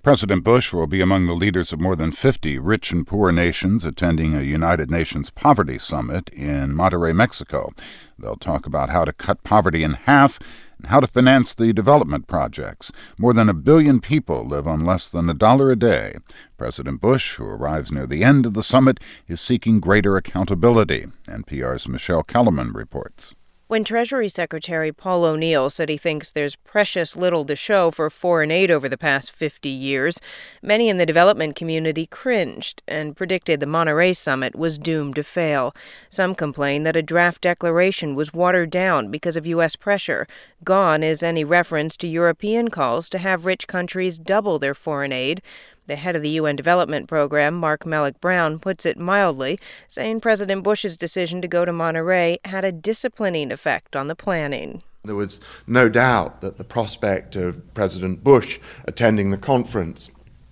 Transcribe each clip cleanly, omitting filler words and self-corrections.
President Bush will be among the leaders of more than 50 rich and poor nations attending a United Nations Poverty Summit in Monterrey, Mexico. They'll talk about how to cut poverty in half and how to finance the development projects. More than 1 billion people live on less than $1 a day. President Bush, who arrives near the end of the summit, is seeking greater accountability. NPR's Michelle Kellerman reports. When Treasury Secretary Paul O'Neill said he thinks there's precious little to show for foreign aid over the past 50 years, many in the development community cringed and predicted the Monterrey summit was doomed to fail. Some complained that a draft declaration was watered down because of U.S. pressure. Gone is any reference to European calls to have rich countries double their foreign aid. The head of the UN Development Program, Mark Malloch Brown, puts it mildly, saying President Bush's decision to go to Monterrey had a disciplining effect on the planning. There was no doubt that the prospect of President Bush attending the conference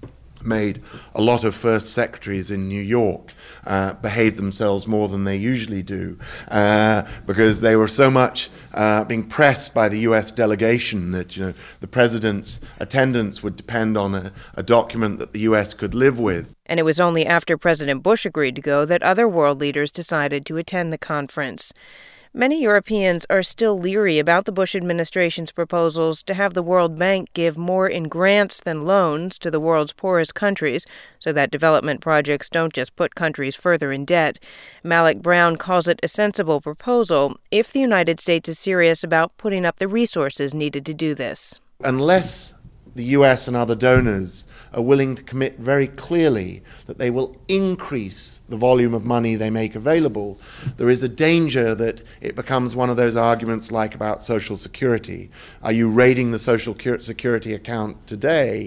made a lot of first secretaries in New York behave themselves more than they usually do because they were so much being pressed by the U.S. delegation that the president's attendance would depend on a document that the U.S. could live with. And it was only after President Bush agreed to go that other world leaders decided to attend the conference. Many Europeans are still leery about the Bush administration's proposals to have the World Bank give more in grants than loans to the world's poorest countries so that development projects don't just put countries further in debt. Malloch Brown calls it a sensible proposal if the United States is serious about putting up the resources needed to do this. Unless the U.S. and other donors are willing to commit very clearly that they will increase the volume of money they make available, there is a danger that it becomes one of those arguments like about Social Security. Are you raiding the Social Security account today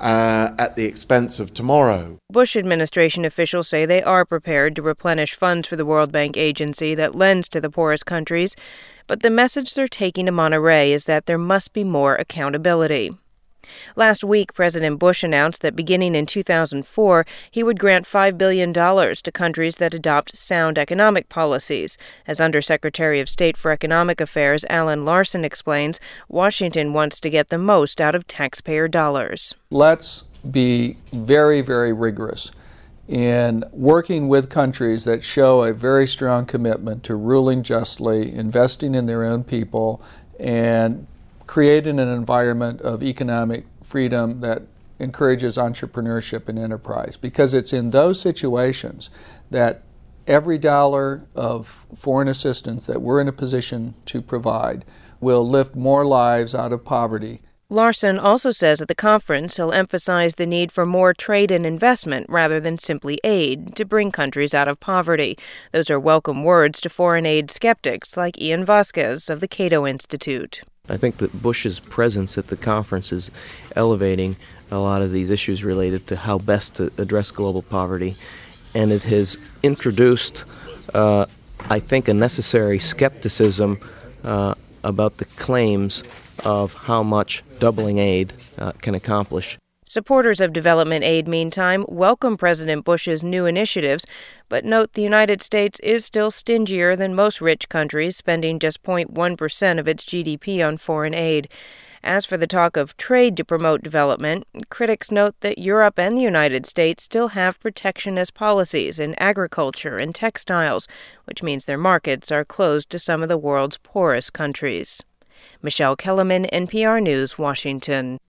at the expense of tomorrow? Bush administration officials say they are prepared to replenish funds for the World Bank agency that lends to the poorest countries, but the message they're taking to Monterrey is that there must be more accountability. Last week, President Bush announced that beginning in 2004, he would grant $5 billion to countries that adopt sound economic policies. As Undersecretary of State for Economic Affairs Alan Larson explains, Washington wants to get the most out of taxpayer dollars. Let's be very, very rigorous in working with countries that show a very strong commitment to ruling justly, investing in their own people, and creating an environment of economic freedom that encourages entrepreneurship and enterprise. Because it's in those situations that every dollar of foreign assistance that we're in a position to provide will lift more lives out of poverty. Larson also says at the conference he'll emphasize the need for more trade and investment rather than simply aid to bring countries out of poverty. Those are welcome words to foreign aid skeptics like Ian Vasquez of the Cato Institute. I think that Bush's presence at the conference is elevating a lot of these issues related to how best to address global poverty. And it has introduced, I think, a necessary skepticism about the claims of how much doubling aid can accomplish. Supporters of development aid, meantime, welcome President Bush's new initiatives, but note the United States is still stingier than most rich countries, spending just 0.1% of its GDP on foreign aid. As for the talk of trade to promote development, critics note that Europe and the United States still have protectionist policies in agriculture and textiles, which means their markets are closed to some of the world's poorest countries. Michelle Kellerman, NPR News, Washington.